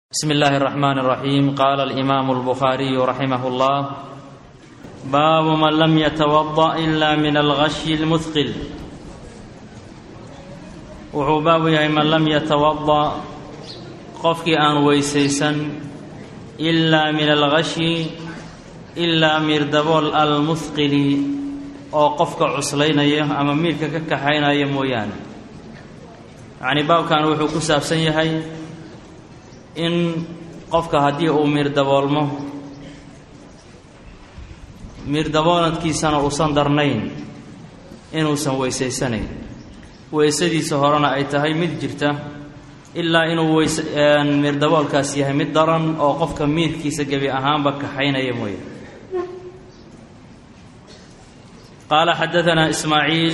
بسم الله الرحمن الرحيم. قال الإمام البخاري رحمه الله: باب من لم يتوضأ إلا من الغشي المثقل. wuxuu baabu yahay man lam yatawada qofkii aan weysaysan ilaa min alghashi ilaa mirdabool almuthqili oo qofka cuslaynaya ama miirka ka kaxaynaya mooyaane. yacni baabkan wuxuu ku saabsan yahay in qofka haddii uu mirdaboolmo mirdabooladkiisana uusan darnayn inuusan weysaysanayn, weysadiisa horena ay tahay mid jirta ilaa inuu mirdaboolkaas yahay mid daran oo qofka miirkiisa gebi ahaanba kaxaynaya mooye. qaala xadaanaa ismaaciil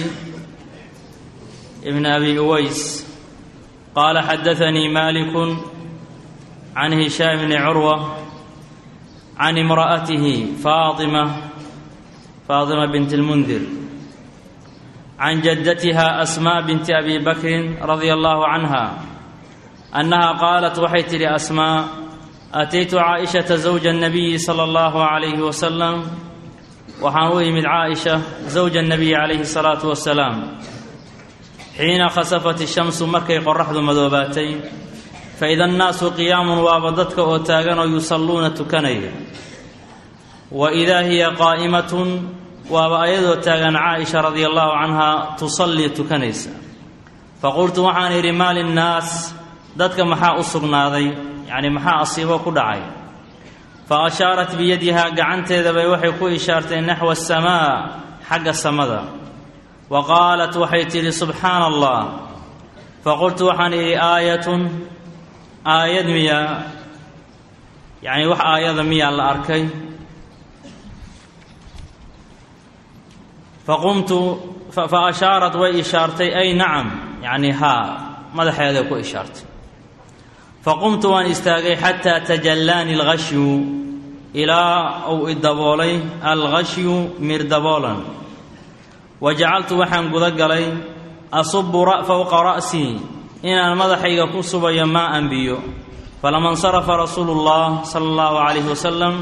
ibn abi uways qaala xadaanii malikun can hishaam bni curwa can imra'atihi faatima bint اlmundir can jaddatiha asmaa binti abi bakrin radia allahu canha annaha qaalat waxay tidhi asmaa: ataytu caaishata zawja الnabiyi sala allahu calayhi wasalam, waxaan u imid caaisha zawja الnabiyi calayhi الsalaatu wasalaam xiina khasafat ishamsu markay qoraxdu madoobaatay, faida annaasu qiyaamun waaba dadka oo taagan oo yusalluuna tukanaya, wa idaa hiya qaa'imatun waaba ayadoo taagan caaisha radia allahu canha tusallii tukanaysa. faqultu waxaan idhi: maa linnaas, dadka maxaa u sugnaaday, yacni maxaa asiibo ku dhacay? fa ashaarat biyadihaa, gacanteedabay waxay ku ishaartay naxwa asamaa, xagga samada. wa qaalat waxay tidhi: subxaana allah. faqultu waxaan idhi: aayatun, aayad miyaa, yacni wax aayada miyaa la arkay? faqumtu fa ashaarat way ishaartay, ay nacam, yacni haa, madaxeeday ku ishaartay. faqumtu waan istaagay xataa tajallaani alghashyu, ilaa uu idaboolay alghashyu mirdaboolan. wa jacaltu waxaan guda galay asubu fowqa ra'sii, inaan madaxayga ku subayo maa'an biyo. falama insarafa rasuulu llah sala allahu calayhi wasalam,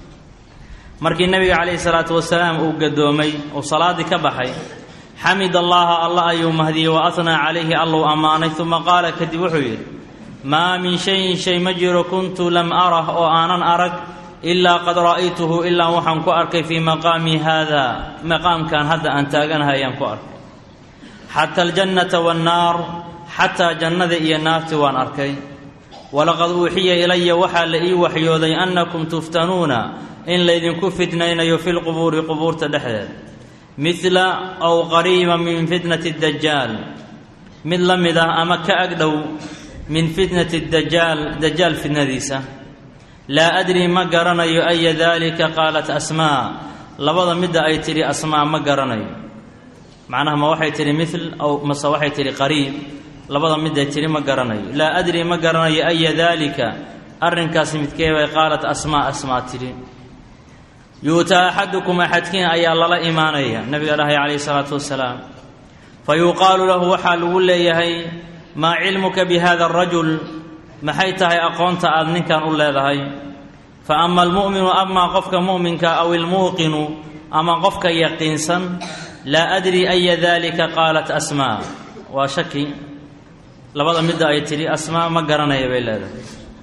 markii nabiga calayhi salaatu wasalaam uu gadoomay uu salaaddii ka baxay, xamid allaha alla ayuu mahdiyey, wa atnaa calayhi alluu ammaanay. uma qaala, kadib wuxuu yidhi: maa min shayin shay ma jiro kuntu lam arah oo aanan arag ilaa qad ra'aytuhu, ilaa waxaan ku arkay fii maqaamii haada, maqaamkan hadda aan taaganahay ayaan ku arkay. xata aljannata waannaar, xataa jannada iyo naartii waan arkay. walaqad uuxiya ilaya, waxaa la ii waxyooday annakum tuftanuuna, in laydinku fitnaynayo fi lqubuuri, qubuurta dhexdeed, midla aw qariiba min fitnati dajaal, mid la mid ah ama ka agdhow min fitnati dajaal, dajaal fitnadiisa. laa adri ma garanayo aya daalika qaalat asmaa, labada midda ay tidhi asmaa ma garanayo. macnaha ma waxay tidhi mil aw mase waxay tidhi qariib, labada midday tidhi ma garanayo. laa adri ma garanayo aya daalika, arrinkaasi midkee bay qaalat asmaa tidhi. yu'taa axadukum, axadkiin ayaa lala imaanaya, nabiga dhahay calayhi salaatu wasalaam. fa yuqaalu lahu, waxaa lagu leeyahay: maa cilmuka bi hada arajul, maxay tahay aqoonta aad ninkan u leedahay? fa ama almu'minu, amaa qofka mu'minka, aw ilmuuqinu, ama qofka yaqiinsan, laa adri aya daalika qaalat asmaa, waa shaki, labada midda ay tidhi asmaa ma garanaya bay leedahay.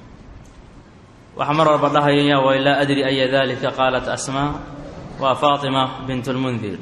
waxa mar walba dhahaya way laa adri aya daalika qaalat asmaa, waa faatima bint اlmundir.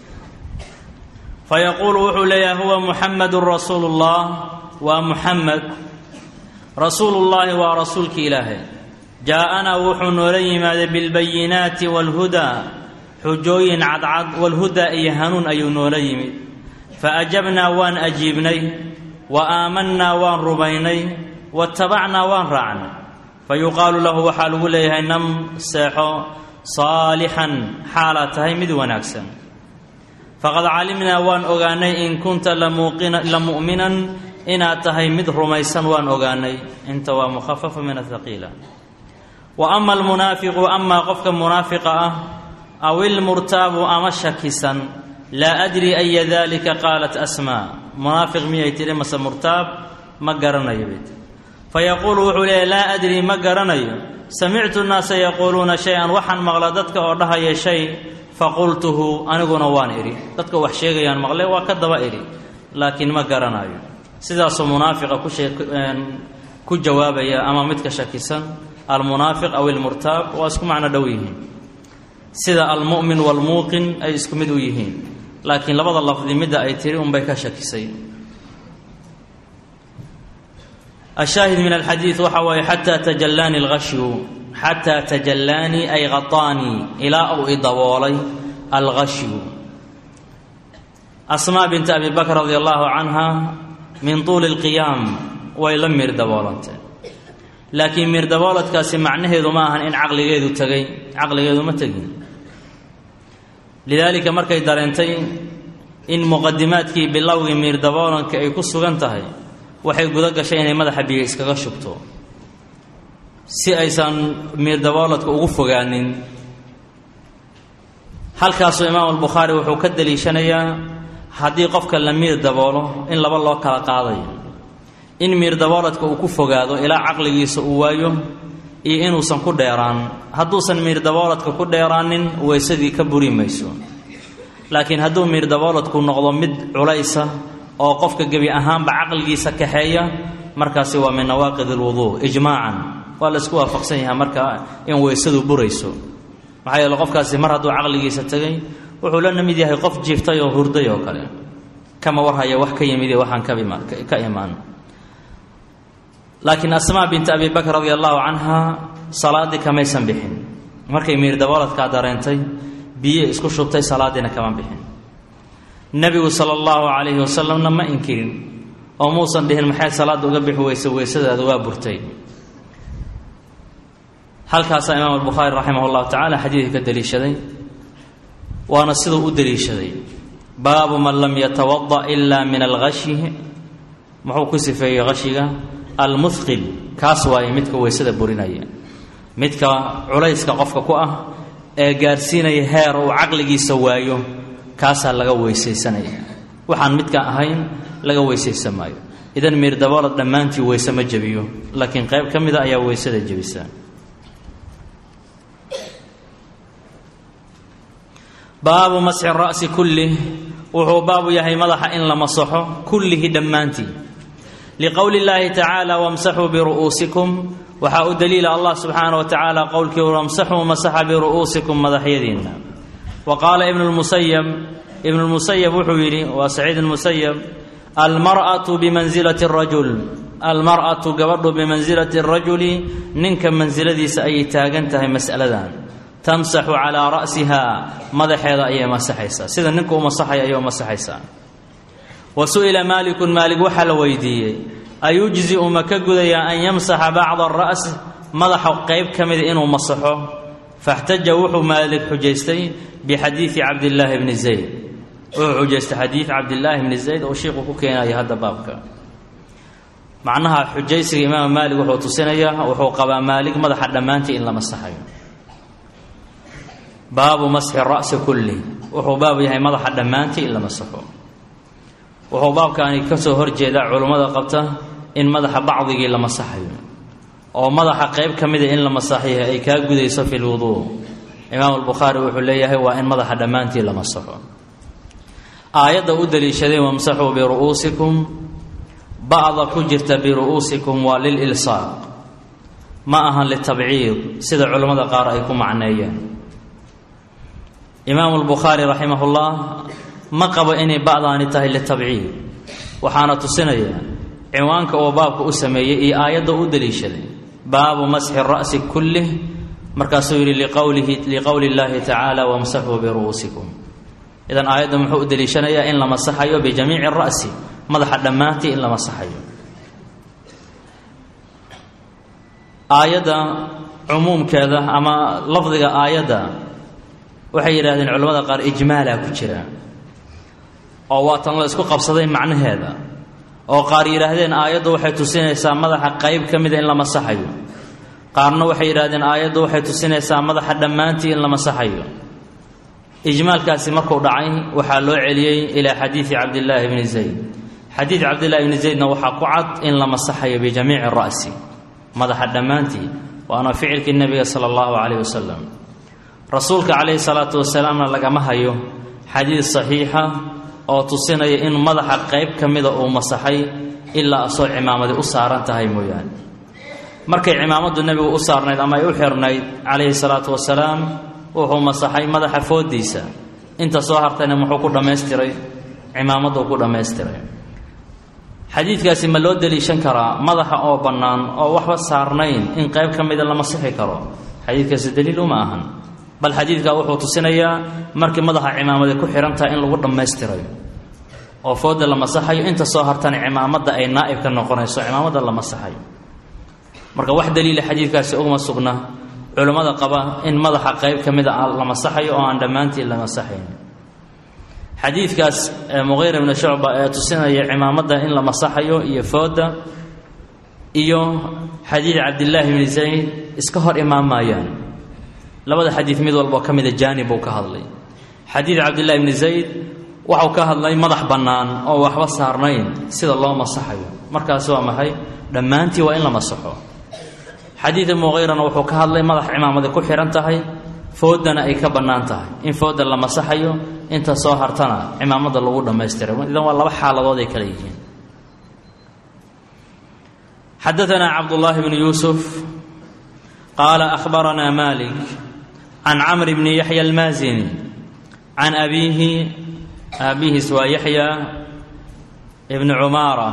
fayaquulu wuxuu leeyahay: huwa muxamedun rasuulu اllah, waa muxamed rasuulullaahi, waa rasuulki ilaahay. jaa-anaa wuxuu noola yimaaday bilbayinaati wاlhudaa, xujooyin cadcad, walhudaa iyo hanuun ayuu noola yimid. faajabnaa waan ajiibnay, wa aamannaa waan rumaynay, watabacnaa waan raacnay. fayuqaalu lahu, waxaa lagu leeyahay: nam, seexo, saalixan, xaalaad tahay mid wanaagsan. faqad calimnaa waan ogaanay in kunta la mu'minan, inaad tahay mid rumaysan waan ogaanay. inta waa mukhafafa min athaqiila. wa ama almunaafiqu, amaa qofka munaafiqa ah, aw ilmurtaabu, ama shakisan, laa adri aya daalika qaalat asmaa, munaafiq miyay tidhi mase murtaab ma garanayo bay tidhi. fayaquulu wuxuu leeyahay laa adrii ma garanayo samictu nnaasa yaquuluuna shay-an waxaan maqla dadka oo dhahaya shay faqultuhu aniguna waan idhi dadka wax sheegayaan maqle waa ka daba idhi laakiin ma garanayo sidaasuu munaafiqa ku jawaabaya ama midka shakisan almunaafiq aw ilmurtaab waa isku macno dhow yihiin sida almu'min waalmuuqin ay isku mid u yihiin laakiin labada lafdi midda ay tiri unbay ka shakisay الشاهد من الحديث وحوى حتى تجلاني الغشي حتى تجلاني أي غطاني إلى أو إضوالي الغشي أسماء بنت أبي بكر رضي الله عنها من طول القيام ويلم مردوالت لكن مردوالت كاسي معنه ذماها إن عقل غيذو تغي عقل غيذو ما تغي لذلك مركي دارنتين إن مقدماتك باللوغ مردوالت كأي كسو غنتهي waxay guda gashay inay madaxa biyo iskaga shubto si aysan mirdawaaladka ugu fogaanin halkaasoo imaam al-Bukhari wuxuu ka daliishanayaa haddii qofka la mirdaboolo in laba loo kala qaadayo in mirdawaaladka uu ku fogaado ilaa caqligiisa uu waayo iyo inuusan ku dheeraan hadduusan mirdawaaladka ku dheeraanin weysadii ka buri mayso laakiin hadduu mirdawaaladku noqdo mid culaysa oo qofka gabi ahaanba caqligiisa kaxeeya markaasi waa min nawaaqid alwudu ijmaacan waa la isku waafaqsan yahay marka in weysadu burayso maxaa yeelay qofkaasi mar hadduu caqligiisa tagay wuxuu la namid yahay qof jiiftay oo hurday oo kale kama warhaya wax ka yimid waxaan ka imaan laakiin asmaa bint abi bakr radiyallahu anha salaadi kamaysan bixin markay mirdawaaladka dareentay biyo isku shubtay salaadina kama bixin nabigu sallallahu alayhi wasallam ma inkirin oo muusan dhihin maxay salaad uga bixi weysadaada waa burtay halkaas imaam al-Bukhari rahimahullah ta'ala xadiidka daliishaday waana sidoo u daliishaday baabu man lam yatawadda illa min al-ghashi muxuu ku sifeeyay gashiga al-muthqil kaas waay midka weysada burinaya midka culayska qofka ku ah ee gaarsiinaya heer uu caqligiisa waayo kaasaa laga weysaysanaya waxaan midka ahayn laga weysaysan maayo idan mirdawaalad dhammaantii weyse ma jabiyo laakiin qayb ka mida ayaa weysada jabisa baabu masxi ra'si kulli wuxuu baabu yahay madaxa in la masaxo kullihi dhammaantii liqowli llaahi tacaala wamsaxuu biru'uusikum waxaa u daliila allah subxaanahu wa tacaala qowlkii wamsaxuu masaxa biru'uusikum madaxyadiinna وقال ابن المسيب وحويري وسعيد المسيب المرأة بمنزلة الرجل المرأة قبض بمنزلة الرجل ننك منزلة سأيتاغنتها مسألة دان تمسح على رأسها مدحيض أي مسحيسا سيدا ننكو مسحي أي مسحيسا وسئل مالك وحل ويدي أيجزئ مكقذي أن يمسح بعض الرأس مدح قيب كمذ إنه مسحه فاحتج وحو مالك حجيستي بحديث عبد الله بن زيد وحجيست حديث عبد الله بن زيد وشيخه كينا هذا بابك معناها حجيست الإمام مالك وحو تسنيا وحو قبا مالك مدح دمانتي إلا مسحي باب مسح الرأس كله وحو باب يهي مدح دمانتي إلا مسحه وحو باب كان يكسو هرجيدا علماء قبته إن مدح بعضه إلا مسحي oo madaxa qayb kamid in la masaxiyo ay ka gudayso fi wudu imaam al-Bukhari wuxuu leeyahay waa in madaxa dhamaantii la masaxo aayada u daliishaday wamsaxu bi ru'usikum ba'da ku jirta bi ru'usikum wa lil ilsaq ma ahan li tab'id sida culimada qaar ay ku macneeyeen imaam al-Bukhari rahimahullah ma qabo inay ba'daani tahay li tab'id waxaana tusinaya ciwaanka oo baabka u sameeyay ee aayada u daliishaday باب مسح الرأس كله مركز لقول الله تعالى وامسحوا برؤوسكم إذن آيات محو دليشانيا إن لما صحيوا بجميع الرأس مدح الدمات إن لما صحيوا آيات عموم كذا أما لفظ آيات وحير هذه العلماء قال إجمالا كتيرا أو وقت الله اسكو قبصدين معنى هذا oo qaar yiraahdeen aayadu waxay tusinaysaa madaxa qayb kamid in la masaxayo qaarna waxay yiraahdeen aayadu waxay tusinaysaa madaxa dhamaantii in la masaxayo ijmaalkaasi markuu dhacay waxa loo celiyay ila xadiisi Abdullah ibn Zayd xadiid cabdillaahi ibni zaydna waxaa ku cad in la masaxayo bijamiici ra'si madaxa dhammaantii waana ficilkii nebiga sala allahu calayh wasalam rasuulka calayhi salaatu wasalaamna lagama hayo xadiid saxiixa oo tusinaya in madaxa qayb ka mida uu masaxay ilaa asoo cimaamadi u saaran tahay mooyaane markay cimaamadu nebigu u saarnayd ama ay u xirnayd calayhi salaatu wasalaam wuxuu masaxay madaxa foodiisa inta soo hartayna muxuu ku dhammaystiray cimaamadduu ku dhammaystiray xadiidkaasi ma loo deliishan karaa madaxa oo bannaan oo waxba saarnayn in qayb ka mida la masixi karo xadiidkaasi daliil uma ahan bal xadiidkaa wuxuu tusinayaa markii madaxa cimaamadi ku xihan tahay in lagu dhammaystirayo oo fooda la masaxayo inta soo hartana cimaamadda ay naa'ib ka noqonayso cimaamadda la masaxayo marka wax daliila xadiidkaasi uguma sugna culammada qaba in madaxa qayb ka mida la masaxayo oo aan dhammaantii la masaxayn xadiidkaas muqiira ibnu shucba ee tusinaya cimaamadda in la masaxayo iyo fooda iyo xadiid cabdillaahi ibni zayd iska hor imaamayaan labada xadiid mid walboo ka mida jaanib buu ka hadlay xadiid cabdillahi ibni zayd waxau ka hadlay madax bannaan oo waxba saarnayn sida loo masaxayo markaas waa maxay dhammaantii waa in la masaxo xadiida muqiirana wuxuu ka hadlay madax cimaamadi ku xihan tahay foodana ay ka bannaan tahay in fooda la masaxayo inta soo hartana cimaamadda lagu dhammaystiray idan waa laba xaaladood ay kala yihiin xadaanaa cabdullaahi bnu yuusuf qaala akhbaranaa malik can camr bni yaxya almaazini can abiihi aabihiis waa yaxya ibni cumaara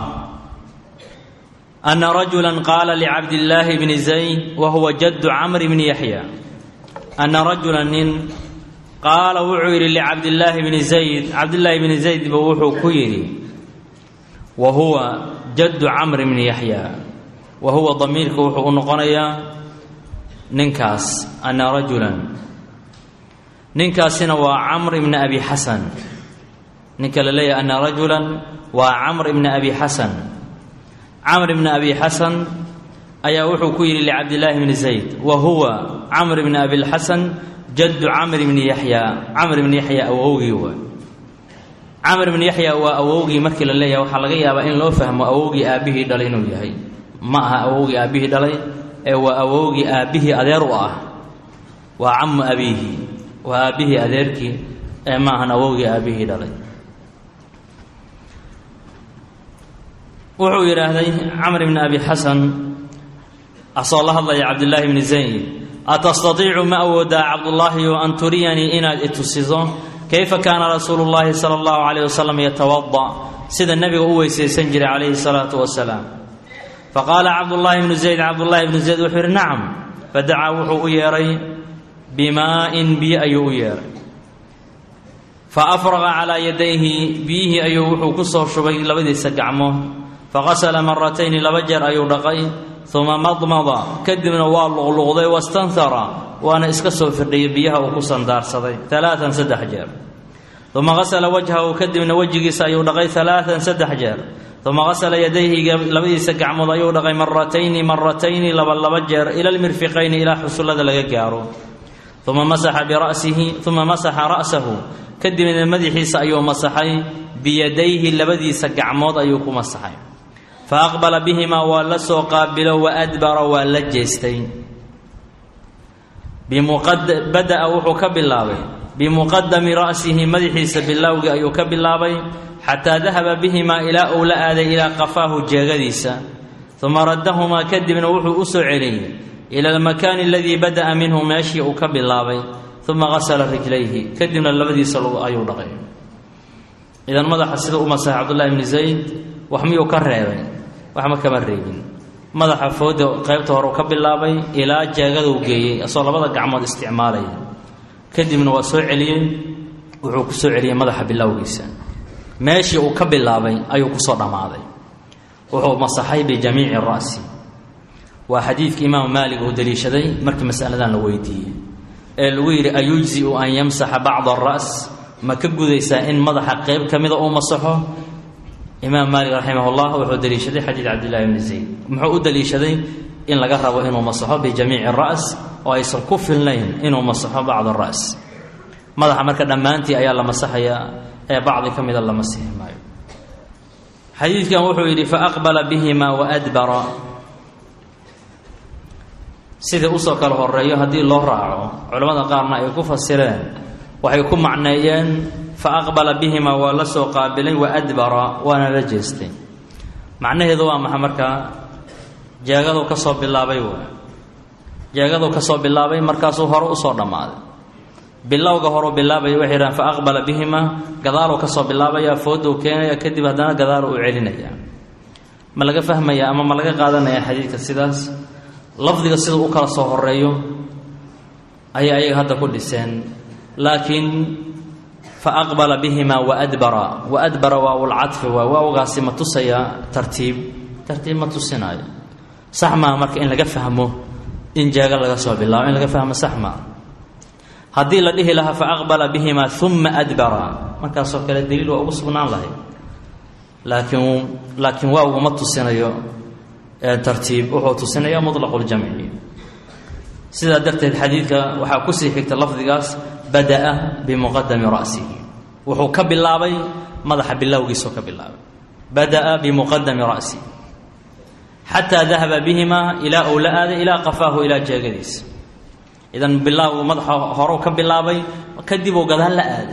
ana rajula qaala licabdillaahi bni zayd wa huwa jaddu camr bni yaxya ana rajula nin qaala wuxuu yidhi licabdillaahi bni zayd cabdillaahi bni zayd buu wuxuu ku yidhi wa huwa jaddu camr bni yaxya wa huwa damiirka wuxuu u noqonayaa ninkaas ana rajulan ninkaasina waa camr ibni abi xasan ninka la leeyahay ana rajulan waa camr ibni abi xasan camr ibni abi xasan ayaa wuxuu ku yidhi licabdillaahi bni zayd wa huwa camr ibni abilxasan jaddu camr ibni yaxya camr ibni yaxya awowgii waa camr ibni yaxya waa awowgii markii la leeyahay waxaa laga yaabaa in loo fahmo awowgii aabbihii dhalay inuu yahay ma aha awowgii aabbihii dhalay ee waa awowgii aabbihii adeer u ah waa camu abiihi waa aabbihii adeerkii ee ma ahan awowgii aabbihii dhalay wuxuu yidhaahday camr ibni abi xasan asoo la hadlaya cabdillaahi bni zayd atastatiicu ma awoodaa cabdullaahiyo an turiyanii inaad itusiso kayfa kaana rasuulu llaahi sala allahu calayh wasalam yatawada sida nebiga u weysaysan jiray calayhi salaatu wasalaam faqaala cabdullaahi bnu zayd cabdullaahi bnu zayd wuxuu yidhi nacam fadacaa wuxuu u yeedhay bimaa'in biyo ayuu u yeedhay fa afraqa calaa yadayhi biyihii ayuu wuxuu ku soo shubay labadiisa gacmood faqasala maratayni laba jeer ayuu dhaqay uma madmada kadibna waa luqluqday wastanhara waana iska soo firdhiyay biyaha uu ku sandaarsaday alaaan saddex jeer uma qasala wajhahu kadibna wejigiisa ayuu dhaqay alaaan saddex jeer uma qasala yadayhi labadiisa gacmood ayuu dhaqay maratayni laba jeer ila lmirfiqayni ilaa xusullada laga gaaro uma masaxa ra'sahu kadibna madaxiisa ayuu masaxay biyadayhi labadiisa gacmood ayuu ku masaxay faaqbala bihimaa waa la soo qaabilo waadbara waa la jeestay bada'a wuxuu ka bilaabay bimuqadami ra'sihi madaxiisa bilowgii ayuu ka bilaabay xataa dahaba bihimaa ilaa uu la aaday ilaa qafaahu jeegadiisa uma raddahumaa kadibna wuxuu u soo celiyey ila almakaani aladii bada'a minhu meeshii uu ka bilaabay uma qasala rijlayhi kadibna labadiisa lug ayuu dhaqay idan madaxa sida u masaxay cabdullaahi bni zayd wax miyuu ka reebay waxma kama reebin madaxa fooda qaybta hore uu ka bilaabay ilaa jeegaduu geeyey asoo labada gacmood isticmaalaya kadibna waa soo celiyey wuxuu ku soo celiyey madaxa bilowgiisa meeshii uu ka bilaabay ayuu kusoo dhammaaday wuxuu masaxay bijamiici ra'si waa xadiidkii imaamu maalik uu daliishaday markii mas'aladan la weydiiyey ee lagu yidhi ayujzi'u an yamsaxa bacda ara's ma ka gudaysaa in madaxa qayb ka mida uu masaxo imaam maalik raximahullah wuxuu daliishaday xadiid cabdillahi bni zayd muxuu u daliishaday in laga rabo inuu masaxo bijamiici ra's oo aysan ku filnayn inuu masaxo bacda ra's madaxa marka dhammaantii ayaa la masaxayaa ee bacdi ka mida la masixi maayo xadiidkan wuxuu yidhi faaqbala bihimaa waadbara sida usoo kala horeeyo haddii loo raaco culamada qaarna ay ku fasireen waxay ku macneeyeen faaqbala bihimaa waa la soo qaabilay waadbara waana la jeestay macnaheedu waa maxay markaa jeegaduu ka soo bilaabay waa jeegaduu ka soo bilaabay markaasuu hore usoo dhammaaday bilowga horeu bilaabaya waxay yidhahaan faaqbala bihimaa gadaaluu ka soo bilaabaya fooduu keenaya kadib haddana gadaal uu celinaya ma laga fahmaya ama ma laga qaadanaya xadiidka sidaas lafdiga siduu u kala soo horeeyo ayay ayaga hadda ku dhiseen laakiin faaqbala bihimaa waadbara waawulcadfi waa waawgaasi ma tusaya tartiib ma tusinaayo sax maaha marka in laga fahmo in jeega laga soo bilaabo in laga fahmo sax maaha haddii la dhihi lahaa faaqbala bihimaa uma adbara markaasoo kale daliil waa ugu sugnaan lahay laakiin waawguma tusinayo tartiib wuxuu tusinaya muطlaqu ljamci sidaa darteed xadiidka waxaa kusii xigta lafdigaas bada'a bimuqadami ra'sihi wuxuu ka bilaabay madaxa bilowgiisuu ka bilaabay bada'a bimuqadami ra'sihi xataa dahaba bihimaa ilaa uu la aaday ilaa qafaahu ilaa jeegadiisa idan bilowgu madaxa horeu ka bilaabay kadib uu gadaal la aaday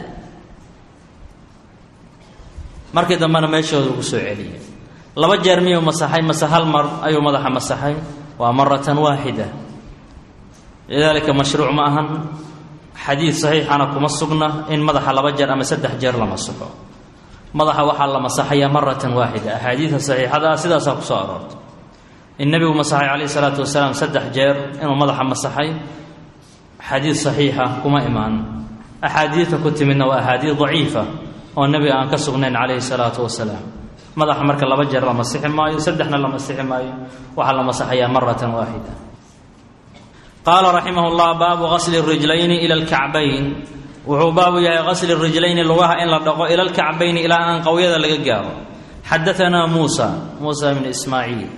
markii dambena meeshooda ugu soo celiyay laba jeer miyuu masaxay mase hal mar ayuu madaxa masaxay waa maratan waaxida lidaalika mashruuc ma ahan xadiid saxiixana kuma sugna in madaxa laba jeer ama saddex jeer la masaxo madaxa waxaa la masaxayaa maratan waaxida axaadiidka saxiixada ah sidaasaa ku soo aroortay in nebigu masaxay calayhi salaatu wasalaam saddex jeer inuu madaxa masaxay xadiid saxiixa kuma imaan axaadiidta ku timidna waa axaadiid daciifa oo nebiga aan ka sugnayn calayhi salaatu wasalaam madaxa marka laba jeer la masixi maayo saddexna la masixi maayo waxaa la masaxayaa maratan waaxida qaala raximah llah baabu gasli rijlayni ila alkacbayn wuxuu baabu yahay gasli rijlayni lugaha in la dhaqo ila alkacbayni ilaa anqawyada laga gaaro xadaanaa muusa bn ismaaciil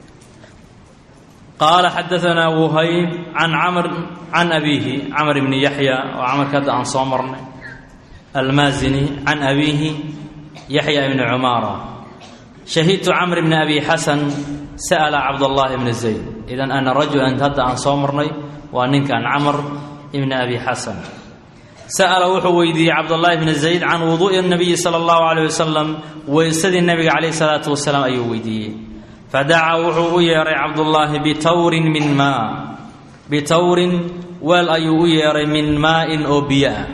qaala xadaanaa wuhayb can camr can abiihi camr bni yaxya oo camarka hadda aan soo marnay almaazini can abiihi yaxya bni cumaara shahidtu camr bni abi xasan sa'ala cabdullaahi bni zayd idan ana rajulan hadda aan soo marnay waa ninkan camr ibni abi xasan sa'ala wuxuu weydiiyey cabdullaahi bni zayd can wuduu'i nabiyi sala allahu calayh wasalam weysadii nabiga calayhi salaatu wasalaam ayuu weydiiyey fadacaa wuxuu u yeeray cabdullaahi bitawrin min maa bitawrin weel ayuu u yeeray min maa'in oo biyo ah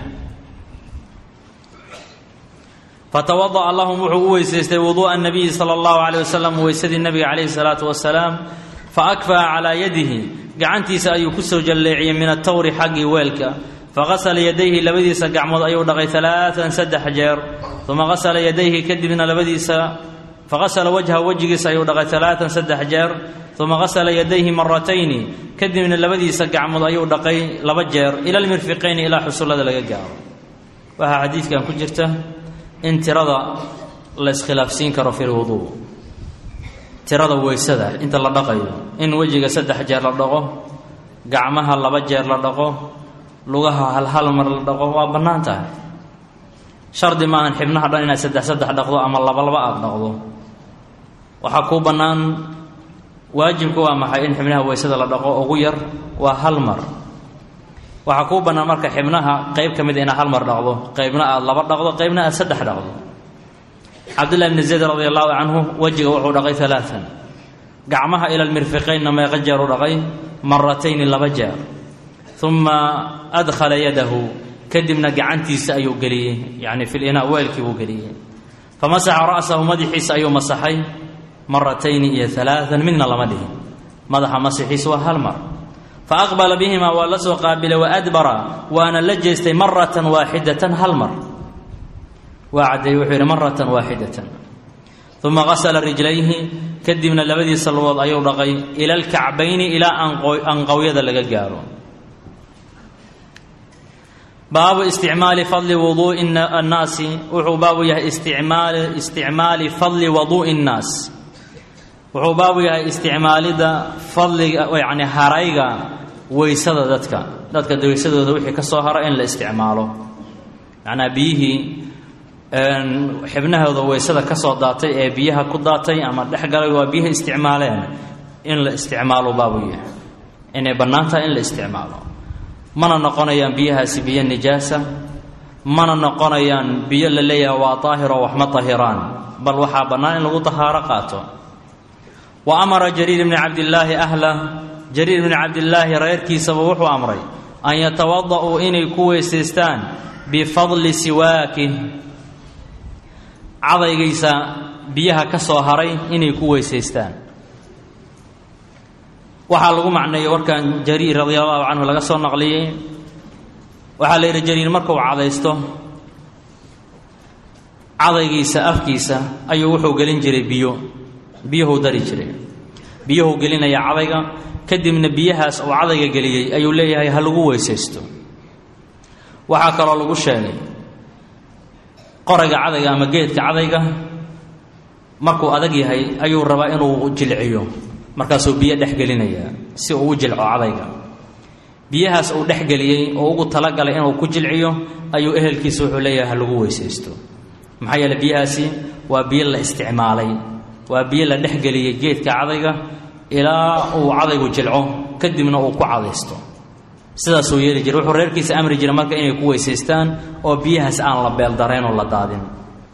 fatawada'a lahum wuxuu u weysaystay wuduu'a nabiyi sala allahu calayh wasalam weysadii nabiga calayhi salaatu wasalaam fa akfa'a calaa yadihi gacantiisa ayuu ku soo jalleeciyey min atawri xaggii weelka faqasala yadayhi labadiisa gacmood ayuu dhaqay alaaan saddex jeer uma qasala yadayhi kadibna faqasala wajha wejigiisa ayuu dhaqay alaaan saddex jeer uma qasala yadayhi maratayni kadibna labadiisa gacmood ayuu dhaqay laba jeer ila almirfiqayni ilaa xusullada laga gaaro waxaa xadiidkan ku jirta in tirada la iskhilaafsiin karo fi lwuduu tirada weysada inta la dhaqayo in wejiga saddex jeer la dhaqo gacmaha laba jeer la dhaqo lugaha hal mar la dhaqo waa bannaan tahay shardi maahan xibnaha dhan inaad saddex dhaqdo ama laba aada dhaqdo waxaa kuu bannaan waajibku waa maxay in xibnaha weysada la dhaqo ugu yar waa hal mar waxaa kuu bannaan marka xibnaha qayb ka mid inaad hal mar dhaqdo qaybna aada laba dhaqdo qaybna aada saddex dhaqdo cabdullahi bni zayd radi allahu canhu wejiga wuxuu dhaqay alaaan gacmaha ila almirfiqaynna meeqa jeer u dhaqay maratayni laba jeer uma adkhala yadahu kadibna gacantiisa ayuu geliyey yani fi linaa weelkii buu geliyey famasaxa ra'sahu madaxiisa ayuu masaxay maratayni iyo alaaan midna lama dhihin madaxa masixiisa waa hal mar faaqbala bihimaa waa la soo qaabilay waadbara waana la jeestay maratan waaxidatan hal mar waa caddeeyey wuxuu yidhi maratan waaxidatan uma qasala rijlayhi kadibna labadiisa lugood ayuu dhaqay ila alkacbayni ilaa anqawyada laga gaaro baabu isticmaali fadli wuduu'i annaasi wuxuu baabu yahay isticmaali fadli wuduu'i nnaas wuxuu baabu yahay isticmaalidda fadliga yani harayga weysada dadka weysadooda wixii ka soo hara in la isticmaalo macnaa biyihii xibnahooda weysada ka soo daatay ee biyaha ku daatay ama dhex galay waa biyaha isticmaaleen in la isticmaalo baabu yahay inay bannaan tahay in la isticmaalo mana noqonayaan biyahaasi biyo nijaasa mana noqonayaan biyo la leeyahay waa daahir oo wax ma tahiraan bal waxaa bannaan in lagu tahaaro qaato wa amara jariir bni cabdillaahi ahlah jariir bni cabdillaahi reerkiisaba wuxuu amray an yatawada'uu inay ku weysaystaan bifadli siwaakih cadaygiisa biyaha ka soo haray inay ku weysaystaan waxaa lagu macneeyey warkan jariir radiallahu canhu laga soo naqliyey waxaa la yidhi jariir markuu cadaysto cadaygiisa afkiisa ayuu wuxuu gelin jiray biyuhuu dari jiray biyuhuu gelinaya cadayga kadibna biyahaas uu cadayga geliyey ayuu leeyahay ha lagu weysaysto waxaa kaloo lagu sheegay qorayga cadayga ama geedka cadayga markuu adag yahay ayuu rabaa inuu jilciyo markaasuu biyo dhex gelinayaa si uu u jilco cadayga biyahaas uu dhex geliyey oo ugu talagalay inuu ku jilciyo ayuu ehelkiisa wuxuu leeyahay ha lagu weysaysto maxaa yeeley biyahaasi waa biyo la isticmaalay waa biyo la dhex geliyey geedka cadayga ilaa uu cadaygu jilco kadibna uu ku cadaysto sidaasuu yeeli jiray wuxuu reerkiisa amri jiray marka inay ku weysaystaan oo biyahaas aan la beeldarayn oo la daadin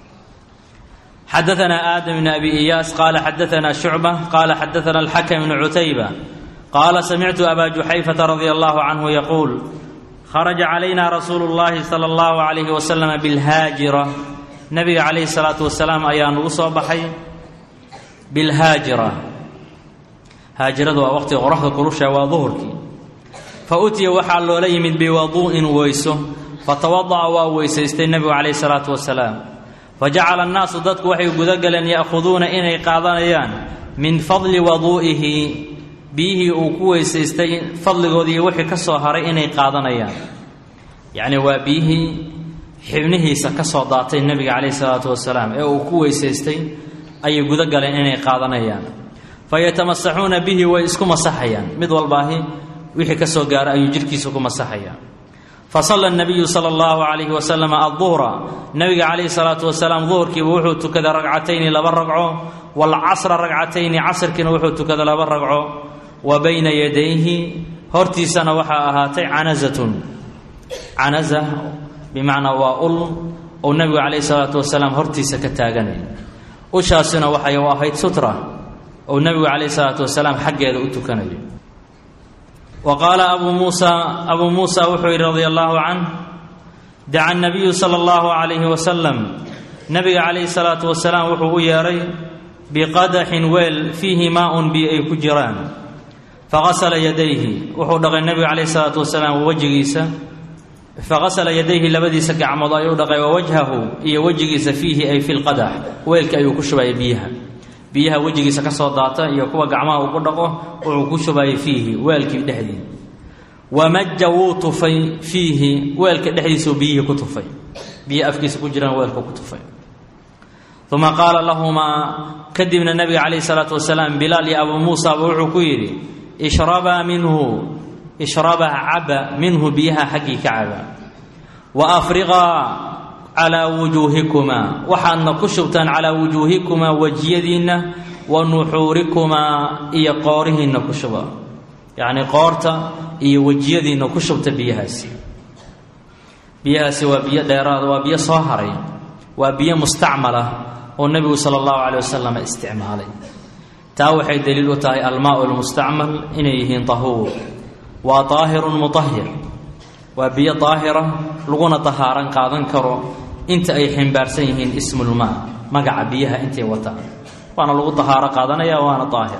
xadaثna aadam bn abi iyaas qaala xadaثna shucbة qaala xadaثna alxakm bn cutayba qaala samictu aba juxayfata radia allahu canhu yaquul kharaja calayna rasuulu اllahi salى اllahu عalayhi waslama bilhaajira nabiga calayhi الsalaatu wasalaam ayaa nagu soo baxay bilhaajira haajiradu waa waqtiga qoraxda kulusha waa duhurkii fautiya waxaa loola yimid biwaduu'in weyso fatawada'a waa weysaystay nebigu calayhi salaatu wasalaam fajacala annaasu dadku waxay gudagaleen ya'khuduuna inay qaadanayaan min fadli waduu'ihi biyihii uu ku weysaystay fadligoodii wixii ka soo haray inay qaadanayaan yacni waa biyihii xibnihiisa ka soo daatay nebiga calayhi salaatu wasalaam ee uu ku weysaystay ayay gudagaleen inay qaadanayaan fayatamasaxuuna bihi way isku masaxayaan mid walbaahi wixii ka soo gaara ayuu jirkiisa ku masaxayaa fasalla nabiyu sala allahu calayhi wasalam adduhra nabiga calayhi salaatu wasalaam duhurkiiba wuxuu tukaday ragcatayni laba ragco waalcasra ragcatayni casrkiina wuxuu tukaday laba ragco wa bayna yadayhi hortiisana waxaa ahaatay canazatun canaza bimacnaa waa ul ou nabigu calayhi salaatu wasalaam hortiisa ka taaganay ushaasina waxay u ahayd sutra ou nabigu calayhi salaatu wasalaam xaggeeda u tukanayo وqاaل أbو موسى wuxuu yihi رضي الله عنه dacا النبiyu slى الله عليه وسلم nabiga عalaيه الصلاaةu وaسلاaم wuxuu u yeehay بqadxin weel فيihi maaء biyo ay ku jiraan faغasla yadayhi wuxuu dhaqay nabiga عalaيه الصلاaةu وaسلاaم wejigiisa faغasla yadayhi labadiisa gacmood ayuu dhaqay وwajhahu iyo wejigiisa fiihi ay fi اlqadx weelka ayuu ku shubaya biyaha wejigiisa ka soo daata iyo kuwa gacmaha uu ku dhaqo wuxuu ku shubayay fiihi weelkii dhexdii wamajja wuu tufay fiihi weelka dhexdiisuu biyihii ku tufay biyo afkiisa ku jiraan weelka ku tufay uma qaala lahumaa kadibna nabiga calayhi salaatu wasalaam bilaal iyo abuu muusaaba wuxuu ku yidhi ishrabaa caba minhu biyaha xaggii ka caba wa afriqaa calaa wujuuhikumaa waxaadna ku shubtaan calaa wujuuhikumaa wejiyadiinna wa nuxuurikumaa iyo qoorihiinna ku shuba yacni qoorta iyo wejiyadiinna ku shubta biyahaasi waa biyo dheeraada waa biyo soo haray waa biyo mustacmala oo nebigu sala allahu caleyh wasalam isticmaalay taa waxay daliil u tahay almaau lmustacmal inay yihiin tahuur waa daahirun mutahhir waa biyo daahira laguna tahaaran qaadan karo inta ay ximbaarsan yihiin ismulmaa magaca biyaha intay wataan waana lagu tahaaro qaadanaya waana daahir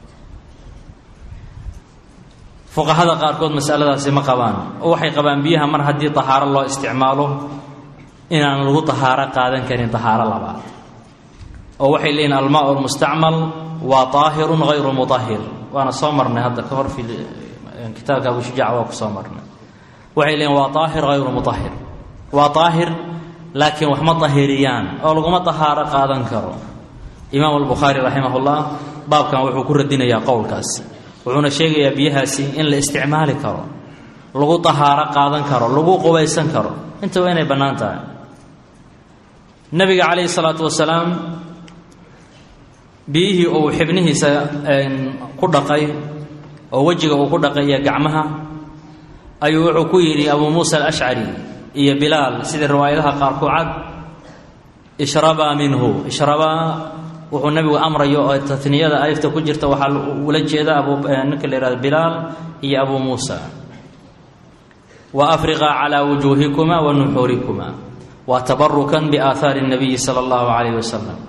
fuqahada qaarkood masaladaasi ma qabaan oo waxay qabaan biyaha mar haddii tahaaro loo isticmaalo inaan lagu tahaaro qaadan karin tahaaro labaad oo waxay leeyihin almaau lmustacmal waa daahirun hayru mutahhir waana soo marnay hadda ka hor kitaabka abu shujaac waa ku soo marnay waxay leeyihin waa daahir hayru mutahhir waa daahir laakiin wax ma dahiriyaan oo laguma tahaaro qaadan karo imaam albukhaari raximahullah baabkan wuxuu ku radinayaa qowlkaas wuxuuna sheegayaa biyahaasi in la isticmaali karo lagu tahaaro qaadan karo lagu qubaysan karo intaba inay bannaan tahay nabiga calayhi salaatu wasalaam biyihii uu xibnihiisa ku dhaqay oo wejiga uu ku dhaqay iyo gacmaha ayuu wuxuu ku yidhi abuu muusa alashcari iyo bilaal sidii riwaayadaha qaar ku cad ishrabaa minhu ishrabaa wuxuu nabigu amrayo oo tatniyada alifta ku jirta waxaa ula jeeda ninka la yihahdo bilaal iyo abuu muusa wa afriqa calaa wujuuhikuma wa nuxuurikuma wa tabarukan biaahaari الnabiyi salى اllahu عalayh wasalam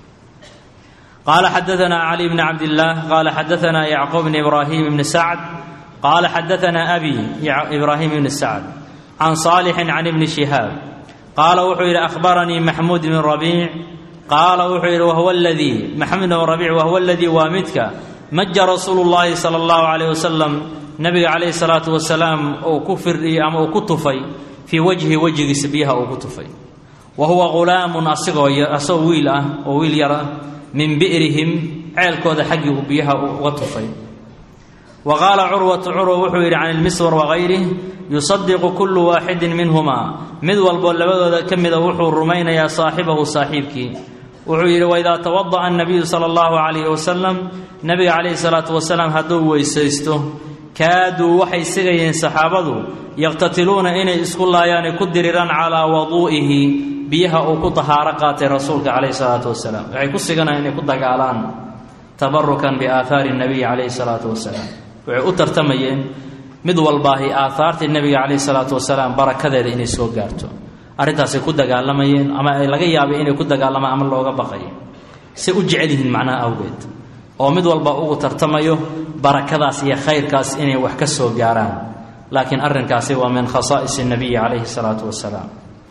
قال حدثنا علي بن عبد الله قال حدثنا يعقوب بن إبراهيم بن سعد قال حدثنا أبي إبراهيم بن سعد عن صالح عن ابن شهاب قال وحير أخبرني محمود بن ربيع قال وحير وهو الذي محمد بن ربيع وهو الذي وامدك مج رسول الله صلى الله عليه وسلم نبي عليه الصلاة والسلام أو كفر أو كتفي في وجه سبيها أو كتفي وهو غلام أصويل وويل يرى من بئرهم عيلكود حقه بيها وطفي وقال عروة وحير عن المسور وغيره يصدق كل واحد منهما مذول بولبدود كمذا وحو الرمين يا صاحبه صاحبك وحير وإذا توضأ النبي صلى الله عليه وسلم نبي عليه الصلاة والسلام هدو ويسيسته كادوا وحي سغيين صحابته يقتتلون إن اسكو الله يعني كدريران على وضوئه biyaha uu ku tahaaro qaatay rasuulka calayhi salaatu wasalaam waxay ku siganayaan inay ku dagaalaan tabarukan biaahaari nabiy calayhi salaatu wasalaam waxay u tartamayeen mid walbaahi aahaartii nabiga calayhi salaatu wasalaam barakadeeda inay soo gaarto arrintaasay ku dagaalamayeen ama ay laga yaabay inay ku dagaalamaan ama looga baqayo si u jecel yihiin macnaha awgeed oo mid walba ugu tartamayo barakadaas iyo khayrkaas inay wax ka soo gaaraan laakiin arrinkaasi waa min khasaa'is nabiy calayhi salaatu wasalaam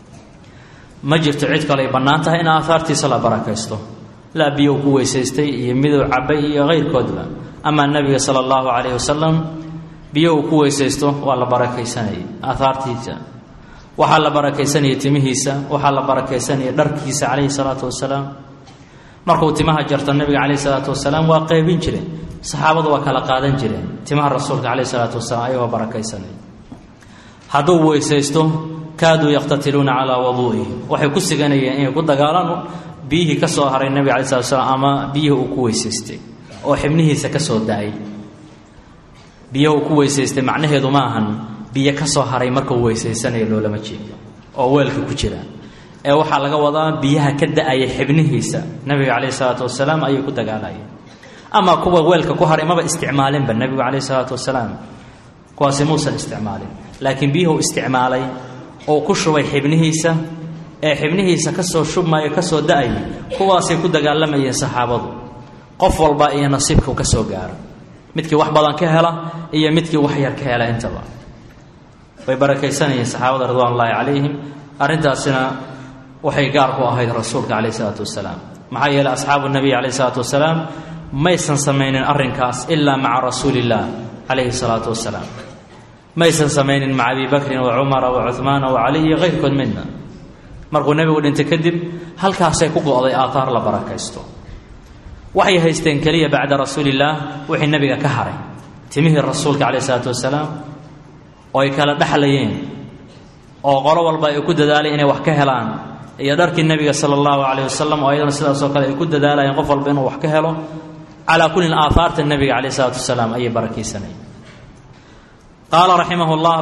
ma jirto cid kale ay bannaan tahay in aahaartiisa la barakaysto laa biyo ku weysaystay iyo miduu cabbay iyo kayrkoodba amaa nebiga sala allahu calayhi wasalam biyo uu ku weysaysto waa la barakaysanayay aahaartiisa waxaa la barakaysanayay timihiisa waxaa la barakaysanayay dharkiisa calayhi salaatu wasalaam markuu timaha jarto nebiga calayhi salaatu wasalaam waa qaybin jireen saxaabadu waa kala qaadan jireen timaha rasuulka calayhi salaatu wasalaam ayagoo barakaysanaya hadduu weysaysto kaaduu yaqtatiluuna calaa waduu'ihi waxay ku siganayeen inay ku dagaalaan biyihii ka soo haray nebiga calayi salatu wasalaam ama biyihii uu ku weysaystay oo xibnihiisa ka soo da-ay biyaha uu ku weysaystay macnaheedu ma ahan biyo ka soo haray markuu weysaysanayo loolama jeedo oo weelka ku jira ee waxaa laga wadaa biyaha ka da-aya xibnihiisa nebiga calayhi salaatu wasalaam ayay ku dagaalayeen ama kuwa weelka ku haray maba isticmaalinba nebigu calayhi salaatu wasalaam kuwaasi muusan isticmaalin laakiin biyuhu isticmaalay oo ku shubay xibnihiisa ee xibnihiisa ka soo shubmaya ka soo da-ay kuwaasay ku dagaalamayeen saxaabadu qof walba iyo nasiibka ka soo gaaro midkii wax badan ka hela iyo midkii wax yar ka hela intaba way barakaysanayeen saxaabada ridwaanullaahi calayhim arrintaasina waxay gaar ku ahayd rasuulka calayhi salaatu wasalaam maxaa yeelay asxaabu nabiy calayhi salaatu wasalaam maysan samaynin arrinkaas ilaa maca rasuulillaah calayhi salaatu wasalaam maysan samaynin maca abi bakrin wa cumara wa cuhmaana wa cali iyo kayrkood midna markuu nebigu dhintay kadib halkaasay ku go-day aahaar la barakaysto waxay haysteen keliya bacda rasuulillaah wixii nebiga ka haray timihii rasuulka calayhi salaatu wasalaam oo ay kala dhexlayeen oo qolo walba ay ku dadaalay inay wax ka helaan iyo dharkii nebiga sala allahu calayh wasalam oo ayadana sidaasoo kale ay ku dadaalayeen qof walba inuu wax ka helo calaa kullin aahaarta nebiga calayhi salaatu wasalaam ayay barakaysanayeen qaala raximah llah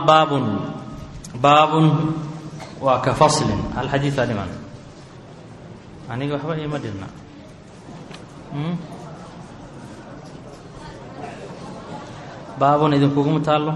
baabun waa ka faslin hal xadiida dhiman aniga waxba iima dhilna baabun idinkuguma taallo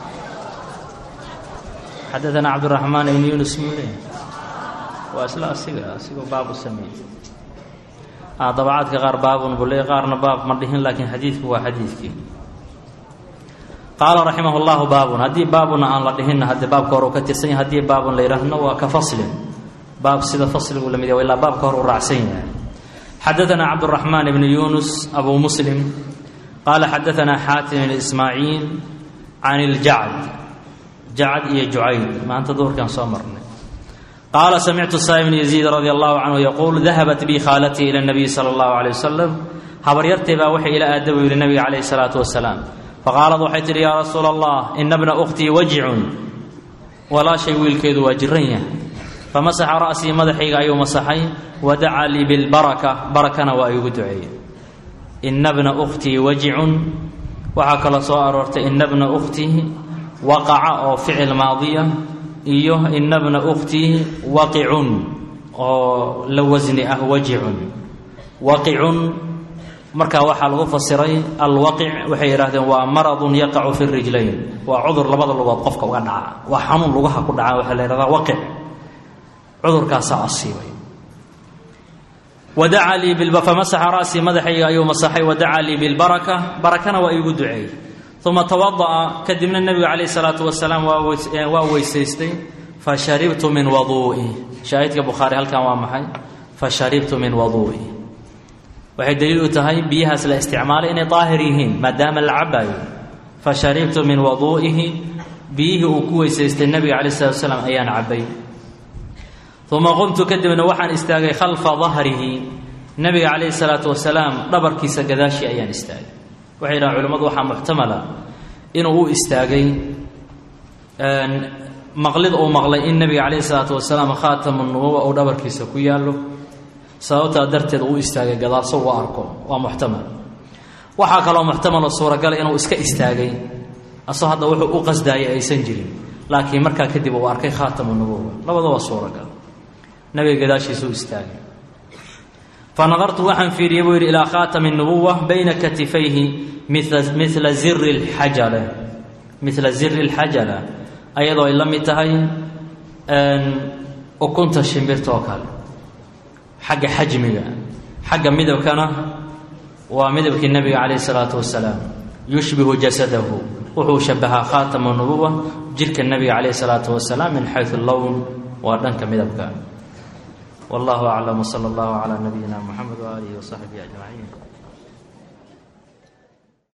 xadaثana cabdالرaحmaan ibn yunus mule waa isla asigoo baabu sameeyey dabacaadka qaar baabun buu leey qaarna baab ma dhihin laakiin xadiidku waa xadiidkii qaala raximah اllahu baabun haddii baabuna aan la dhihinna haddii baabka hore uu ka tirsan yahay haddii baabun la yidhaahno waa ka faslin baab sida fasligu la mid yahay ilaa baabka hore uu raacsan yahay xadaثana cabdالرaحmaan ibn yunus abu muslim qaala xadaثana xaatim ibn ismaaciil can اljacd jacd iyo jucayd maanta duurkaan soo marnay qaala samictu saa'ib bn yaziid radia allahu canhu yaquul dahabat bi khaalatii ila اnabiy sala اllahu alيyh wasalam habaryartay baa waxay ila aada buu yihi nabiga calayhi الsalaatu wasalaam faqaalad waxay tidhi yaa rasuula allah ina bna ukhtii wajicun walaashay wiilkeedu waa jiran yahay فمسح رأسي مدحي أيو مسحي ودعا لي بالبركة بركنا وأيو دعي إن ابن أختي وجع وعكل صارت إن ابن أختي وقع أو فعل ماضية إيوه إن ابن أختي وقع أو لو وزن وجع وقع مركا waxaa lagu fasiray alwaqi' waxay yiraahdeen waa maradun yaqa'u fi rijlayn waa cudur labada lugood qofka uga dhaca waa xanuun lugaha ku dhaca waxa la yiraahdaa waqi' cudurkaas asiibay wada'a li bil famasaha ra'si madaxayga ayuu masaxay wada'a li bil baraka barakana waa igu duceeyay thumma tawadda'a kadibna nabiga kaleey salaatu wasalaam waa weysaystay fasharibtu min wudu'i shaahidka bukhari halkan waa maxay fasharibtu min wudu'i waxay daliil u tahay biyahaas la isticmaalo inay daahir yihiin maadaama la cabayo fasharibtu min wudu'ihi biyihi uu ku weysaystay nabiga kaleey salaatu wasalaam ayaan cabay thumma qumtu kadibna waxaan istaagay khalfa dhahrihi nabiga kaleey salaatu wasalaam dhabarkiisa gadaashi ayaan istaagay waxay yiraahdeen culimadu waxa muhtamala inuu u istaagay maqlid oo maqlay in nabiga kaleey salaatu wasalaam khaatamun nubuwa oo dhabarkiisa ku yaalo sababta darteed uu istaagay gadaal soo arko waa muhtamal waxa kale oo muhtamal suuragal inuu iska istaagay asoo hadda wuxuu u qasdaayay aysan jirin laakiin marka kadib uu arkay khaatamun nubuwa labadaba suuragal nabiga gadaashiisa uu istaagay فنظرت وحن في ريبوير إلى خاتم النبوة بين كتفيه مثل زر الحجلة مثل زر الحجلة أيضا إن لم يتهي وكنت الشمبير توكل حق حجمي حق مدب كان ومدبك النبي عليه الصلاة والسلام يشبه جسده وهو شبه خاتم النبوة جلك النبي عليه الصلاة والسلام من حيث اللون وردنك مدب كان والله أعلم وصلى الله على نبينا محمد وآله وصحبه أجمعين